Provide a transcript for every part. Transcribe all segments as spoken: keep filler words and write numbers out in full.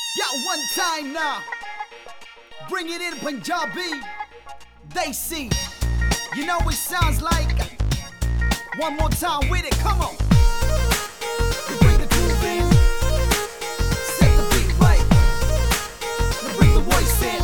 Yeah, one time now. Bring it in Punjabi. They see. You know it sounds like. One more time with it. Come on. You bring the groove in. Set the beat right. You bring the voice in.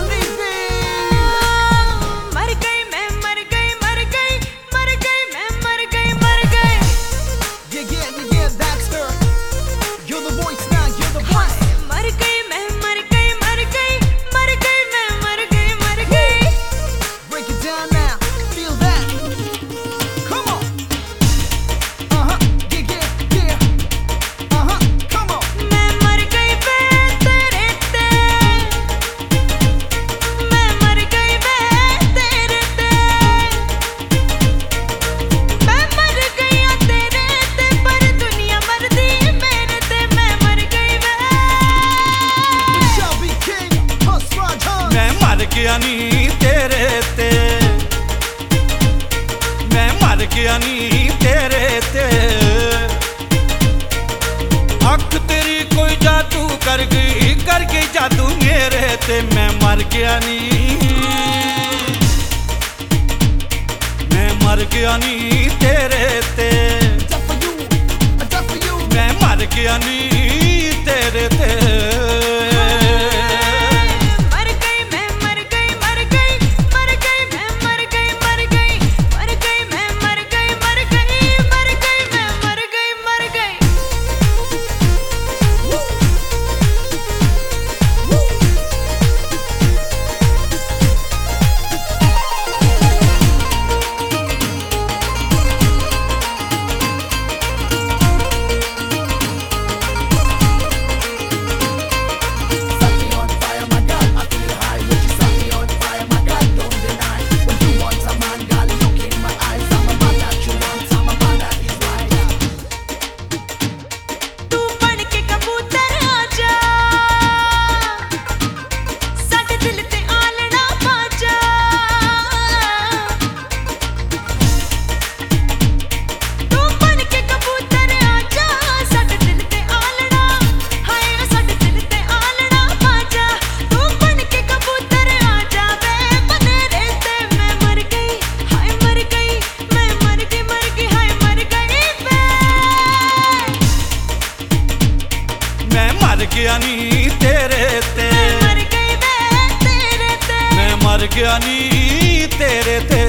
नी तेरे ते मैं मर गया नी तेरे ते अख तेरी कोई जादू कर गई कर गई जादू मेरे ते मैं मर गया नी मैं मर गया नी तेरे ते मैं मर गया नी तेरे ते गया नी तेरे ते मैं मर गई तेरे ते मैं मर गया नी तेरे ते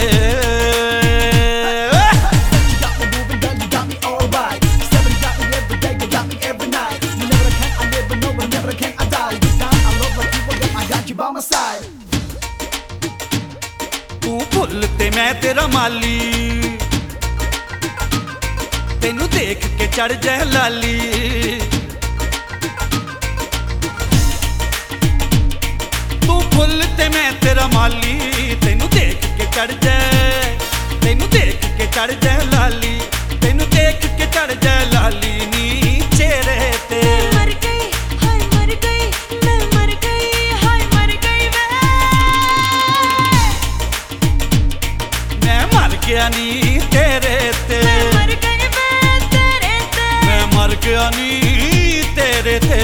तू भुल ते मैं तेरा माली तेनू देख के चढ़ जाए लाली फुल ते मैं तेरा माली तेनू देख के चढ़ जाए तेनू देख के चढ़ जाए लाली तेनू देख के चढ़ जाए लाली नी चेहरे ते मर गई हाय मर गई मैं मर गई हाय मर गई मैं मर गया नी तेरे ते मैं मर गई मैं तेरे ते मैं मर गया नी तेरे ते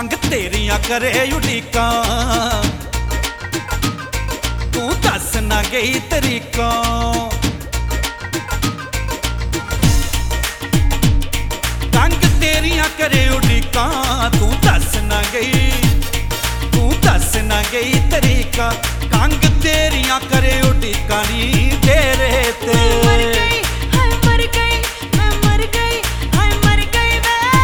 ਕੰਗ ਤੇਰੀਆਂ ਕਰੇ ਉਡੀਕਾਂ ਤੂੰ ਦੱਸ ਨਾ ਗਈ ਤਰੀਕਾ ਕੰਗ ਤੇਰੀਆਂ ਕਰੇ ਉਡੀਕਾਂ ਤੂੰ ਦੱਸ ਨਾ ਗਈ ਤੂੰ ਦੱਸ ਨਾ ਗਈ ਤਰੀਕਾ ਕੰਗ ਤੇਰੀਆਂ ਕਰੇ ਉਡੀਕਾਂ ਨੀ ਤੇਰੇ ਤੇ मर गई हाय मर गई मैं मर गई हाय मर गई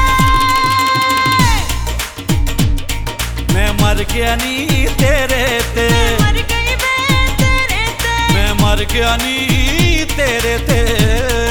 मैं मर गया नी तेरे ते मर गई मैं तेरे ते मैं मर गया नी तेरे ते